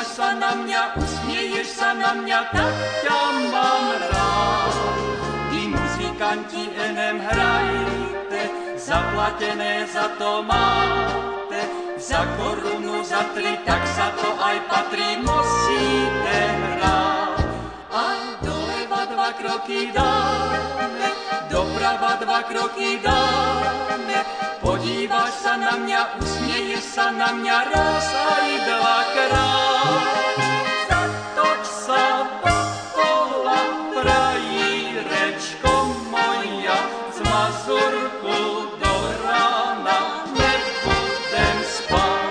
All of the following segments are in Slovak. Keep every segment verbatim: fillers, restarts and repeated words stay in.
Podíváš sa na mňa, usmieješ sa na mňa, tak ťa mám rád. Vy muzikanti enem hrajte, zaplatené za to máte. Za korunu, za tri, tak sa to aj patrí, musíte hrať. A doleva dva kroky dáme, doprava dva kroky dáme. Podíváš sa na mňa, usmieješ sa na mňa raz aj dvakrát. Zatoč sa dokola, prajírečko moja, z Mazurku do rána nebudem spať.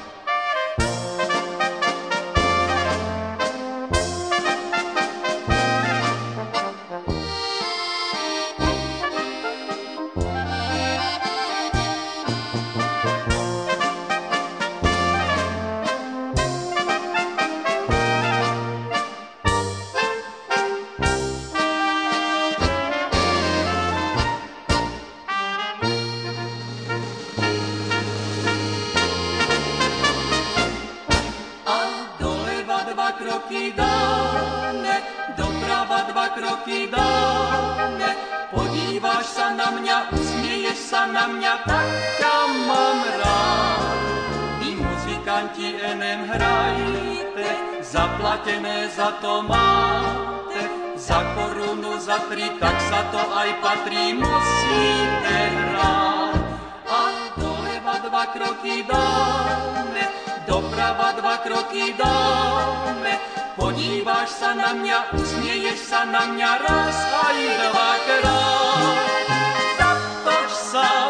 Kroky dáme, doprava dva kroky dáme. Podíváš sa na mňa, usmieješ sa na mňa, tak ťa mám rád. Vy muzikanti enem hrajte, zaplatené za to máte. Za korunu, za tri, tak sa to aj patrí, musíte hrať. A doleva dva kroky dáme, doprava dva kroky dáme. Podíváš sa na mňa, usmieješ sa na mňa raz aj dvakrát. Zatoč sa